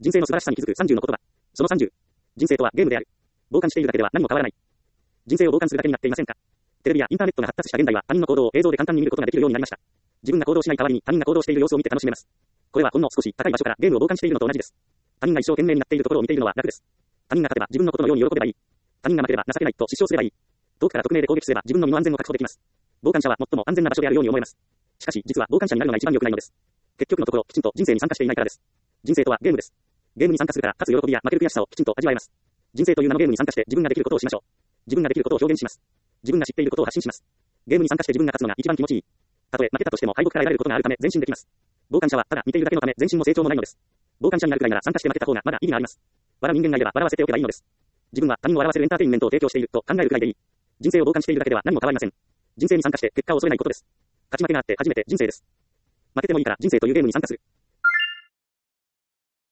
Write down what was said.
人生の素晴らしさに気づく30の言葉。その30。人生とはゲームである。傍観しているだけでは何も変わらない。人生を傍観するだけになっていませんか？テレビやインターネットが発達した現代は他人の行動を映像で簡単に見ることができるようになりました。自分が行動しない代わりに他人が行動している様子を見て楽しめます。これはほんの少し高い場所からゲームを傍観しているのと同じです。他人が一生懸命になっているところを見ているのは楽です。他人が勝てば自分のことのように喜べばいい。他人が負ければ情けないと失笑すればいい。遠くから匿名で攻撃すれば自分の身の安全を確保できます。傍観者は最も安全な場所であるように思えます。しかし実は傍観者になるのが一番良くないのです。結局のところきちんと人生に参加していないからです。人生とはゲームです。ゲームに参加するから勝つ喜びや負ける悔しさをきちんと味わえます。人生という名のゲームに参加して自分ができることをしましょう。自分ができることを表現します。自分が知っていることを発信します。ゲームに参加して自分が勝つのが一番気持ちいい。たとえ負けたとしても敗北から得られることがあるため前進できます。傍観者はただ見ているだけのため前進も成長もないのです。傍観者になるくらいなら参加して負けた方がまだ意味があります。笑う人間がいれば笑わせておけばいいのです。自分は他人を笑わせるエンターテインメントを提供していると考えるくらいでいい。人生を傍観しているだけでは何も変わりません。人生に参加して結果を恐れないことです。勝ち負けがあって初めて人生です。負けてもいいから人生というゲームに参加する。